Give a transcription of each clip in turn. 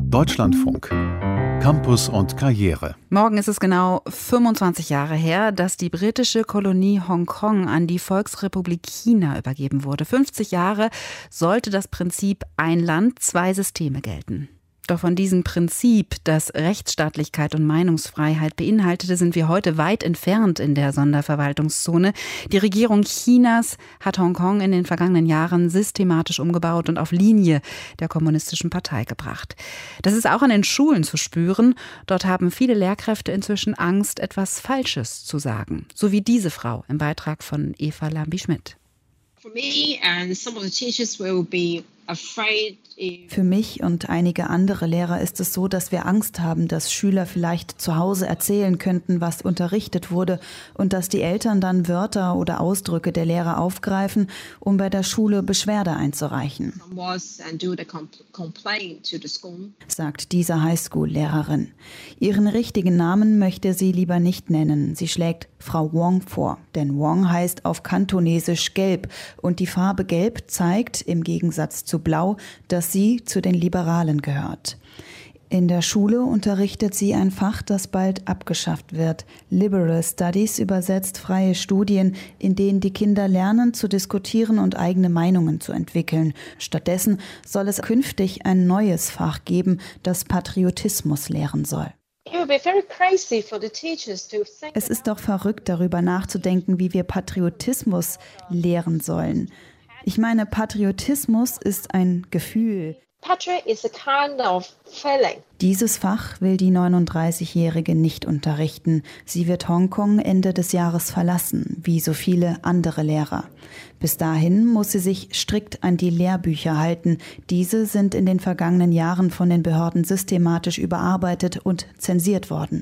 Deutschlandfunk. Campus und Karriere. Morgen ist es genau 25 Jahre her, dass die britische Kolonie Hongkong an die Volksrepublik China übergeben wurde. 50 Jahre sollte das Prinzip ein Land, zwei Systeme gelten. Doch von diesem Prinzip, das Rechtsstaatlichkeit und Meinungsfreiheit beinhaltete, sind wir heute weit entfernt in der Sonderverwaltungszone. Die Regierung Chinas hat Hongkong in den vergangenen Jahren systematisch umgebaut und auf Linie der Kommunistischen Partei gebracht. Das ist auch an den Schulen zu spüren. Dort haben viele Lehrkräfte inzwischen Angst, etwas Falsches zu sagen. So wie diese Frau im Beitrag von Eva Lambi-Schmidt. Für mich und einige andere Lehrer ist es so, dass wir Angst haben, dass Schüler vielleicht zu Hause erzählen könnten, was unterrichtet wurde, und dass die Eltern dann Wörter oder Ausdrücke der Lehrer aufgreifen, um bei der Schule Beschwerde einzureichen, sagt diese Highschool-Lehrerin. Ihren richtigen Namen möchte sie lieber nicht nennen. Sie schlägt Frau Wong vor, denn Wong heißt auf Kantonesisch gelb und die Farbe gelb zeigt, im Gegensatz zu blau, dass sie zu den Liberalen gehört. In der Schule unterrichtet sie ein Fach, das bald abgeschafft wird. Liberal Studies übersetzt freie Studien, in denen die Kinder lernen zu diskutieren und eigene Meinungen zu entwickeln. Stattdessen soll es künftig ein neues Fach geben, das Patriotismus lehren soll. Es ist doch verrückt, darüber nachzudenken, wie wir Patriotismus lehren sollen. Ich meine, Patriotismus ist ein Gefühl. Dieses Fach will die 39-Jährige nicht unterrichten. Sie wird Hongkong Ende des Jahres verlassen, wie so viele andere Lehrer. Bis dahin muss sie sich strikt an die Lehrbücher halten. Diese sind in den vergangenen Jahren von den Behörden systematisch überarbeitet und zensiert worden.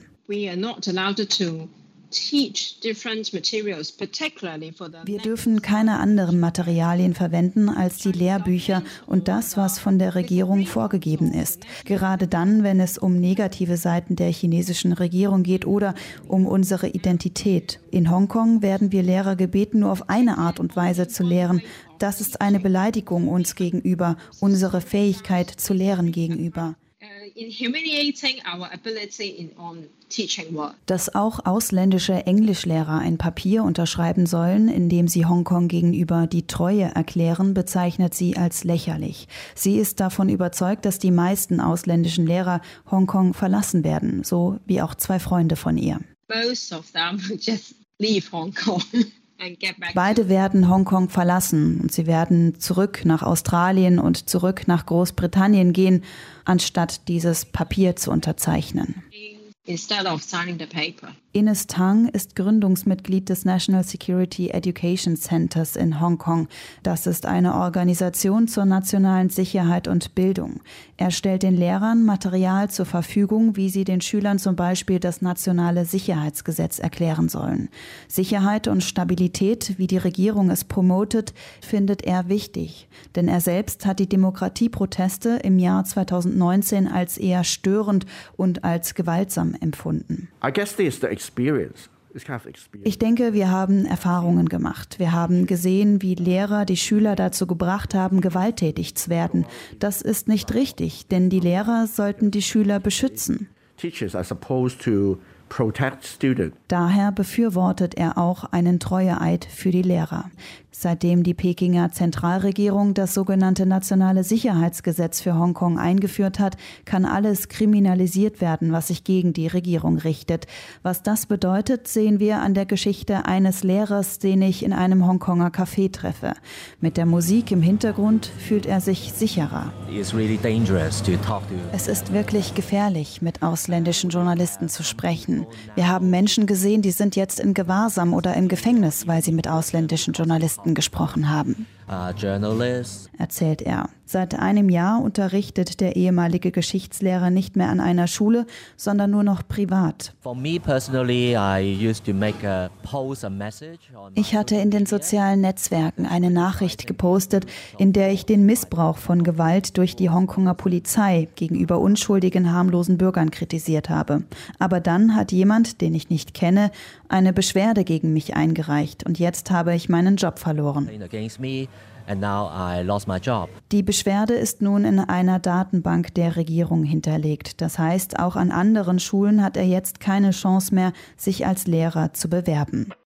Wir dürfen keine anderen Materialien verwenden als die Lehrbücher und das, was von der Regierung vorgegeben ist. Gerade dann, wenn es um negative Seiten der chinesischen Regierung geht oder um unsere Identität. In Hongkong werden wir Lehrer gebeten, nur auf eine Art und Weise zu lehren. Das ist eine Beleidigung uns gegenüber, unsere Fähigkeit zu lehren gegenüber. Dass auch ausländische Englischlehrer ein Papier unterschreiben sollen, in dem sie Hongkong gegenüber die Treue erklären, bezeichnet sie als lächerlich. Sie ist davon überzeugt, dass die meisten ausländischen Lehrer Hongkong verlassen werden, so wie auch zwei Freunde von ihr. Beide werden Hongkong verlassen und sie werden zurück nach Australien und zurück nach Großbritannien gehen, anstatt dieses Papier zu unterzeichnen. Ines Tang ist Gründungsmitglied des National Security Education Centers in Hongkong. Das ist eine Organisation zur nationalen Sicherheit und Bildung. Er stellt den Lehrern Material zur Verfügung, wie sie den Schülern zum Beispiel das nationale Sicherheitsgesetz erklären sollen. Sicherheit und Stabilität, wie die Regierung es promotet, findet er wichtig. Denn er selbst hat die Demokratieproteste im Jahr 2019 als eher störend und als gewaltsam empfunden. Ich denke, wir haben Erfahrungen gemacht. Wir haben gesehen, wie Lehrer die Schüler dazu gebracht haben, gewalttätig zu werden. Das ist nicht richtig, denn die Lehrer sollten die Schüler beschützen. Daher befürwortet er auch einen Treueeid für die Lehrer. Seitdem die Pekinger Zentralregierung das sogenannte Nationale Sicherheitsgesetz für Hongkong eingeführt hat, kann alles kriminalisiert werden, was sich gegen die Regierung richtet. Was das bedeutet, sehen wir an der Geschichte eines Lehrers, den ich in einem Hongkonger Café treffe. Mit der Musik im Hintergrund fühlt er sich sicherer. Es ist wirklich gefährlich, mit ausländischen Journalisten zu sprechen. Wir haben Menschen gesehen, die sind jetzt in Gewahrsam oder im Gefängnis, weil sie mit ausländischen Journalisten gesprochen haben, erzählt er. Seit einem Jahr unterrichtet der ehemalige Geschichtslehrer nicht mehr an einer Schule, sondern nur noch privat. Ich hatte in den sozialen Netzwerken eine Nachricht gepostet, in der ich den Missbrauch von Gewalt durch die Hongkonger Polizei gegenüber unschuldigen, harmlosen Bürgern kritisiert habe. Aber dann hat jemand, den ich nicht kenne, eine Beschwerde gegen mich eingereicht und jetzt habe ich meinen Job verloren. and now I lost my job. Die Beschwerde ist nun in einer Datenbank der Regierung hinterlegt. Das heißt, auch an anderen Schulen hat er jetzt keine Chance mehr, sich als Lehrer zu bewerben.